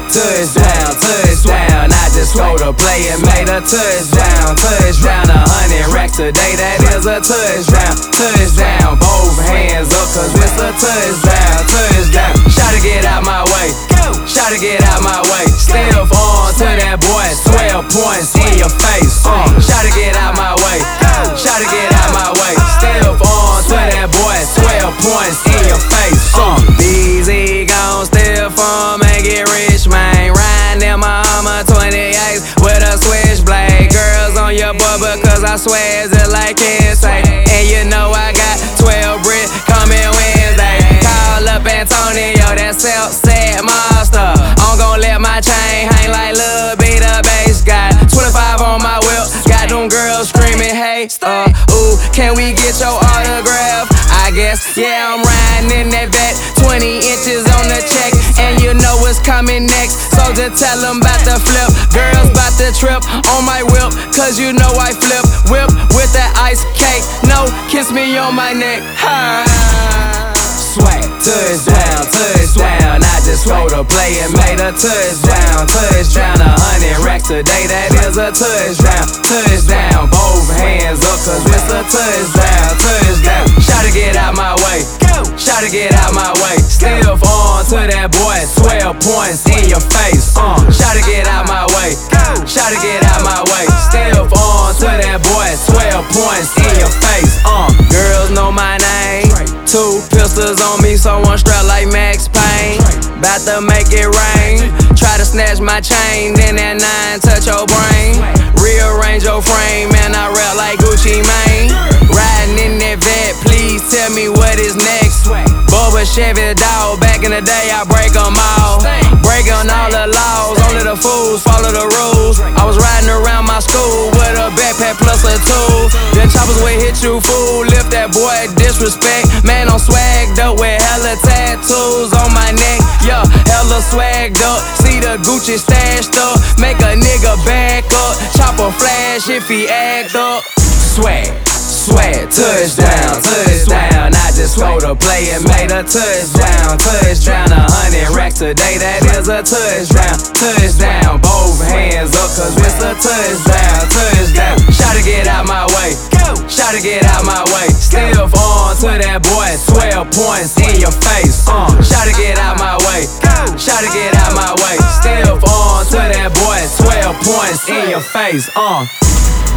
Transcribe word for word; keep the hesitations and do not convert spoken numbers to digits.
Touchdown, touchdown, I just scored a play and made a touchdown. Touchdown, a hundred racks today, that is a touchdown. Touchdown, both hands up, cause it's a touchdown. Touchdown, shot to get out my way, shot to get out my way. Still on to that boy, twelve points in your face. uh, Shot to get out my way, shot to get out my way. Still on to that boy, twelve points in your face. uh, B Z gon' steal from and get rich, man. Riding in my Hummer twenty-eight with a switchblade. Girls on your boy because I swear it's just like kids say. And you know I got twelve bricks coming Wednesday. Call up Antonio, that self-set monster. I'm gon' let my chain hang like Lil B, the bass guy. twenty-five on my whip, got them girls screaming, hey, uh, ooh, can we get your autograph? I guess, yeah, I'm riding in that vet, twenty inches on the check, and you know what's coming next. So just tell them about the flip, girls about to trip on my whip, cause you know I flip, whip with that ice cake. No, kiss me on my neck. Ha. Swag, touchdown, touchdown, I just scored a play and made a touchdown. Touchdown, a hundred racks today, that is a touchdown. Touchdown, both hands up, cause it's a touchdown. Touchdown, shot to get out my way, shot to get out my way. Still on to that boy, twelve points in your face. uh, Shot to get out my way, shot to get out my way. Still on to that boy, twelve points in your face. uh, Girls know my name, two pistols on me, so I'm strapped like Max Payne. Bout to make it rain, try to snatch my chain, then that nine touch your brain. Rearrange your frame, man, I rap like Gucci Mane. Riding in that vet, please tell me what is next. Bubba Chevy dog, back in the day I break them all. Breaking all the laws, only the fools follow the rules. I was riding around my school with a backpack plus a tool. Then choppers will hit you, fool, lift that boy, disrespect. Man, I'm swagged up with hella tattoos on my neck. Yeah, hella swagged up, see the Gucci stashed up. Make a nigga back up, chopper flash if he act up. Swag, swag, touchdown, touchdown, I just scored a play and made a touchdown. Touchdown, a hundred racks today, that is a touchdown. Touchdown, both hands up, cause it's a touchdown. Touchdown, shot to get out my way, shot to get out my way. Still on to that boy, twelve points in your face. uh, Shot to get out my way, shot to get out my way. Still on to that boy, twelve points in your face. uh